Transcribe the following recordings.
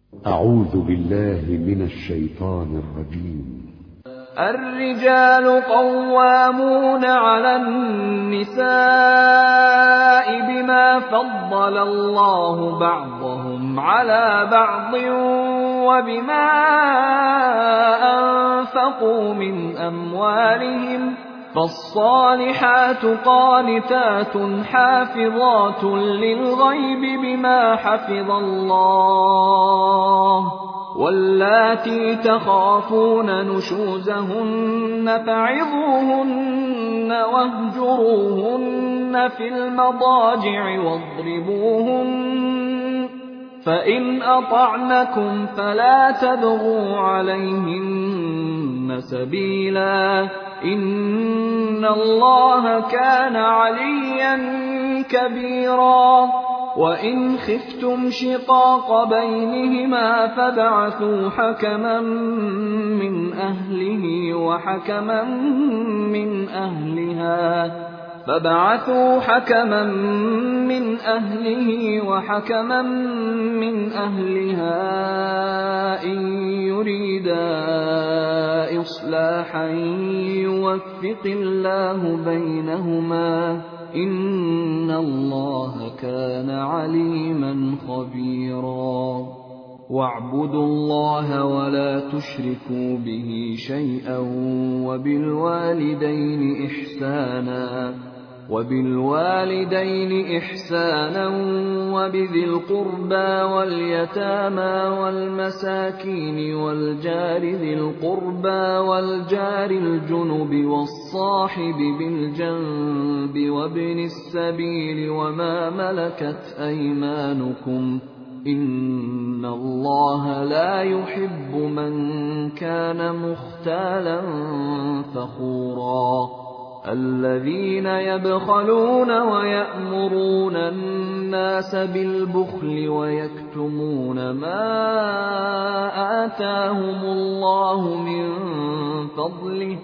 أعوذ بالله من الشيطان الرجيم. الرجال قوامون على النساء بما فضل الله بعضهم على بعض وبما أنفقوا من أموالهم، فالصالحات قانتات حافظات للغيب بما حفظ الله، واللاتي تخافون نشوزهن فعظوهن واهجروهن في المضاجع واضربوهن، فإن أطعنكم فلا تبغوا عليهن سبيلا، إن الله كان عليا كبيرا. وإن خفتم شقاق بينهما فابعثوا حكما من أهله وحكما من أهلها إن يريدا إصلاحا يوفق الله بينهما، إن الله كان عليما خبيرا. واعبدوا الله ولا تشركوا به شيئا وبالوالدين إحسانا وبذي القربى واليتامى والمساكين والجار ذي القربى والجار الجنب والصاحب بالجنب وابن السبيل وما ملكت أيمانكم، إن الله لا يحب من كان مختالا فخورا. الذين يبخلون ويأمرون الناس بالبخل ويكتمون ما آتاهم الله من فضله،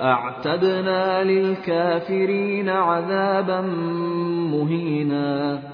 وأعتدنا للكافرين عذابا مهينا.